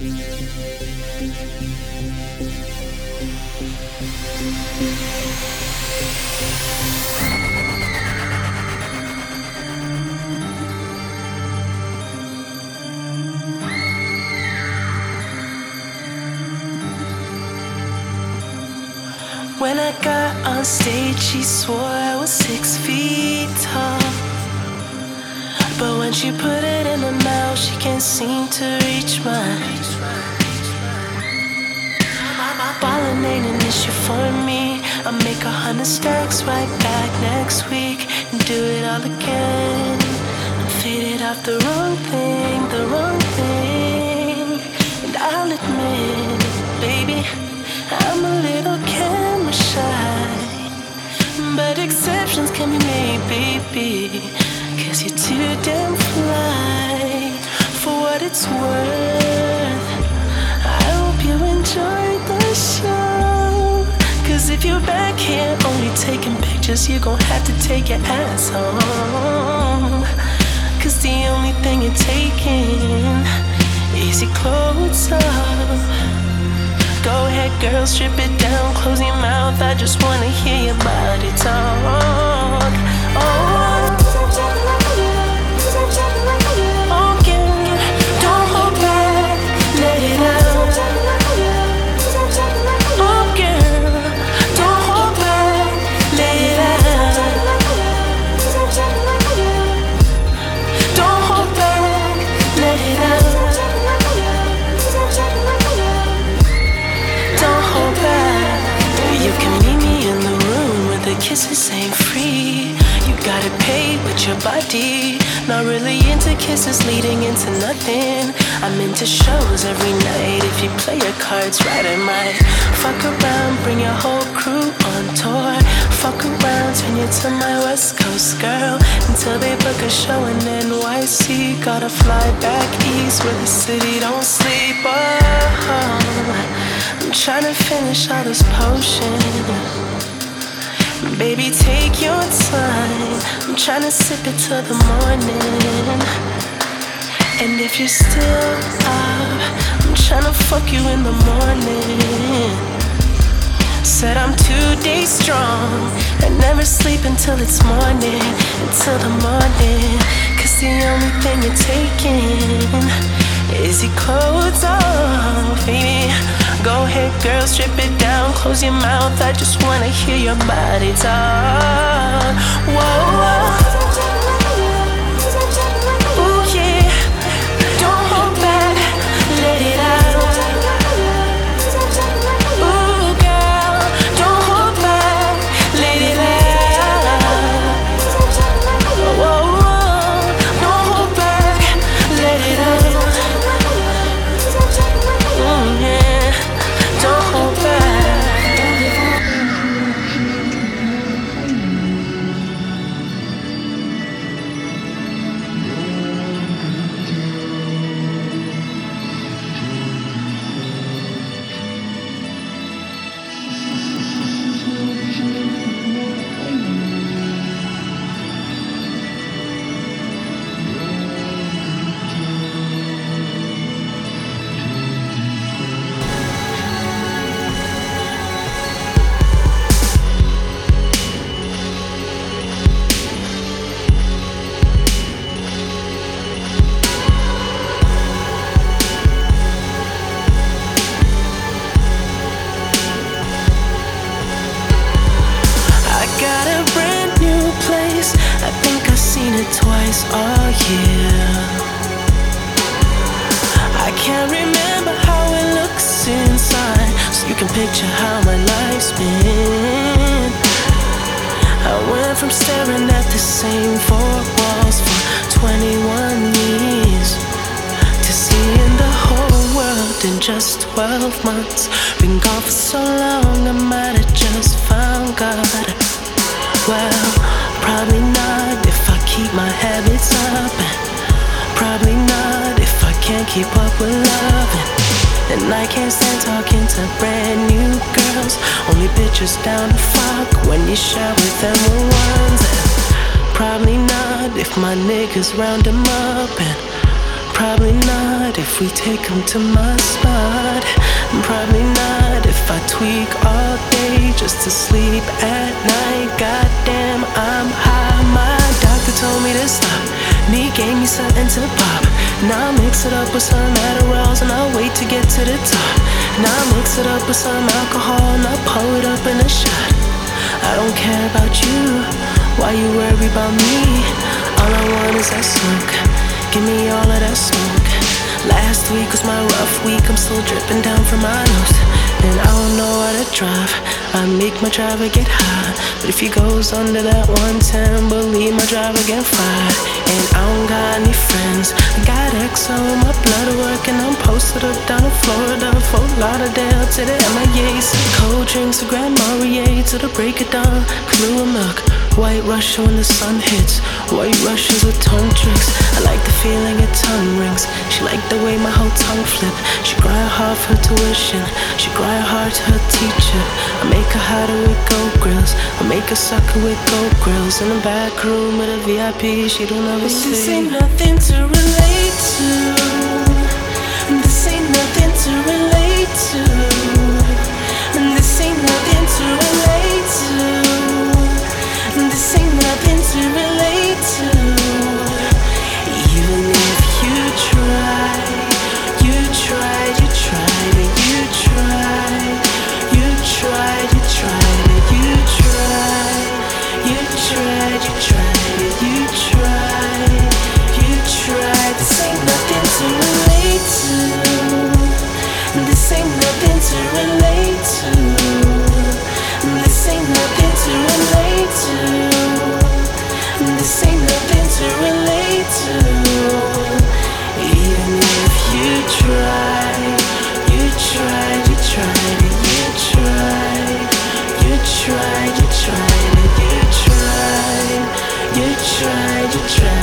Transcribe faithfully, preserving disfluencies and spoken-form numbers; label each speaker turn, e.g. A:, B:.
A: When I got on stage, she swore I was six feet tall. But when she put it in her mouth, she can't seem to reach mine. Ballin' ain't an issue for me. I'll make a hundred stacks right back next week and do it all again. I'm faded off the wrong thing, the wrong thing. And I'll admit, baby, I'm a little camera shy, but exceptions can be made, baby, cause you're too damn fly. For what it's worth, I hope you enjoyed the show. Cause if you're back here only taking pictures, you're gon' have to take your ass home. Cause the only thing you're taking is your clothes off. Go ahead, girl, strip it down, close your mouth. I just wanna hear your body talk. Oh, oh, girl, don't hold back, let it out. Oh, girl, don't hold back, let it out. Don't hold back, let it out. You can meet me in the room where the kisses ain't free. You gotta pay with your body. Not really into kisses leading into nothing. I'm into shows every night. If you play your cards right, I might fuck around, bring your whole crew on tour. Fuck around, turn you to my West Coast girl until they book a show in N Y C. Gotta fly back east where the city don't sleep. Oh, I'm tryna finish all this potion. Baby, take your time. I'm tryna sip it till the morning. And if you're still up, I'm tryna fuck you in the morning. Said I'm two days strong and never sleep until it's morning. Until the morning. Cause the only thing you're taking is your clothes off, baby. Go ahead, girl, strip it down, close your mouth. I just wanna hear your body talk. Whoa, whoa. Ooh, yeah. Don't hold back, let it out. Ooh, girl, don't hold back, let it out. Whoa, whoa. Don't hold back, let it out. Mm, yeah. Don't hold back. Twice all year. I can't remember how it looks inside, so you can picture how my life's been. I went from staring at the same four walls for twenty-one years to seeing the whole world in just twelve months. Been gone for so long, I might have just found God. Well, probably not if I keep my habits up, and probably not if I can't keep up with loving. And I can't stand talking to brand new girls, only bitches down to fuck when you share with them ones. And probably not if my niggas round them up, and probably not if we take him to my spot. And probably not if I tweak all day just to sleep at night. Goddamn, I'm high. My doctor told me to stop, and he gave me something to pop. Now I mix it up with some Adderalls, and I'll wait to get to the top. Now I mix it up with some alcohol, and I pour it up in a shot. I don't care about you, why you worry about me? All I want is that smoke, give me all of that smoke. Last week was my rough week, I'm still dripping down from my nose. And I don't know how to drive, I make my driver get high. But if he goes under that one ten, believe my driver get fired. And I don't got any friends, I got X O in my blood work, and I'm posted up down in Florida, Fort Lauderdale to the M I As. Cold drinks, a Grand Marnier to the break of dawn. Blue milk, White Russian when the sun hits. White Russians with tongue tricks. I like the feeling your tongue rings. She liked the way my whole tongue flip. She cried hard for tuition, she cried hard to her teacher. I make her hotter with gold grills, I make her sucker with gold grills. In the back room with a V I P she don't ever see. This ain't nothing to relate to. This ain't nothing to relate to. This ain't nothing to relate to. This ain't nothing to relate to. Even if you try, you tried, you tried, and you tried, you tried, you tried, and you tried, you tried, you tried, and you tried, you tried. This ain't nothing to relate to. This ain't nothing to relate to. This ain't nothing to relate to. This ain't nothing to relate to. Even if you try, you tried, you tried, and you tried, you tried, you tried, and you tried, you tried, you tried.